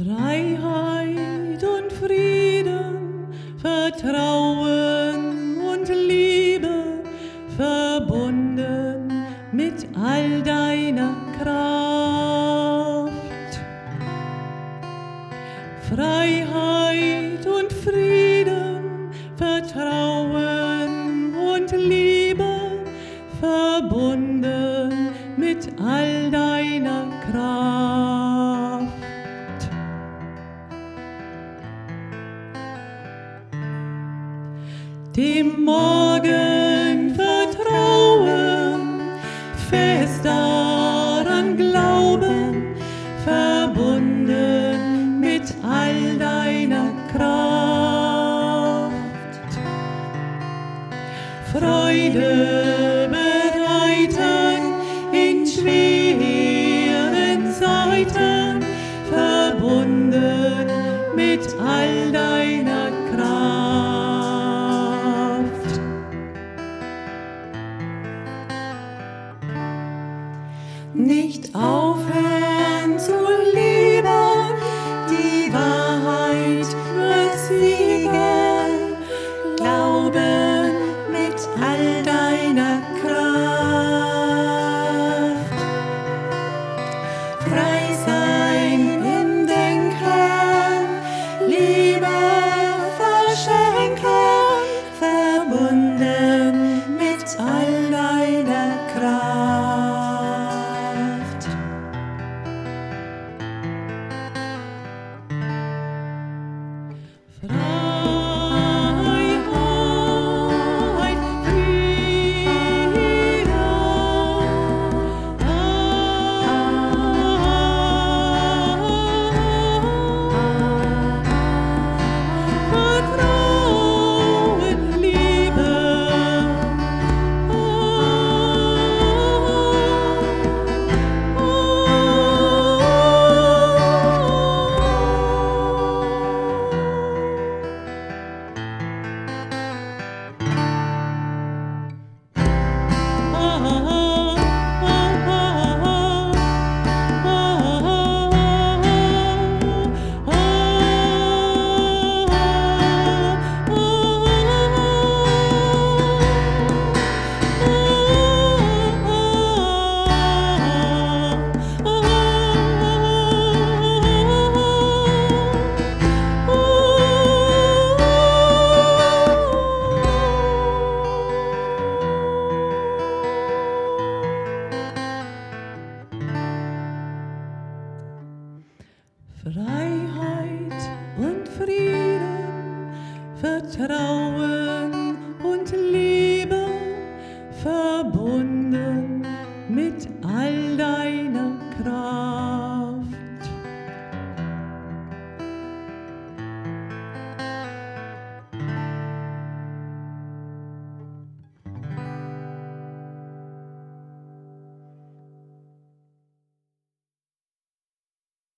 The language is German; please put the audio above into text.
Freiheit und Frieden, Vertrauen und Liebe, verbunden mit all deiner Kraft. Freiheit und Frieden, Vertrauen und Liebe, verbunden mit all deiner Kraft. Dem Morgen vertrauen, fest daran glauben, verbunden mit all deiner Kraft. Freude bereiten in schweren Zeiten, verbunden mit all deiner Kraft. Nicht aufhören zu lieben, die Wahrheit wird siegen, glauben mit all deiner Kraft. Frei sein im Denken, Liebe verschenken, verbunden mit all deiner Kraft. Freiheit und Frieden, Vertrauen und Liebe, verbunden mit all